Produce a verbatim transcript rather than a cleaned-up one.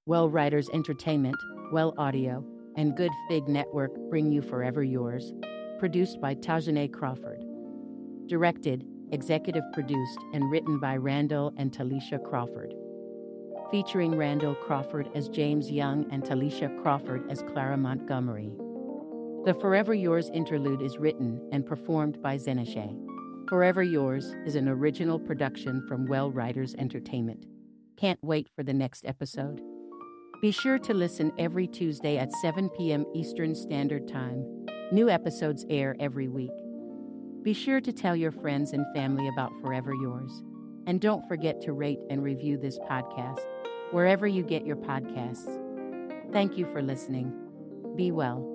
Well Writers Entertainment, Well Audio, and Good Fig Network bring you Forever Yours, produced by Tajane Crawford. Directed, executive produced, and written by Randall and Talisha Crawford. Featuring Randall Crawford as James Young and Talisha Crawford as Clara Montgomery. The Forever Yours interlude is written and performed by Zeneshay. Forever Yours is an original production from Well Writers Entertainment. Can't wait for the next episode. Be sure to listen every Tuesday at seven p.m. Eastern Standard Time. New episodes air every week. Be sure to tell your friends and family about Forever Yours. And don't forget to rate and review this podcast wherever you get your podcasts. Thank you for listening. Be well.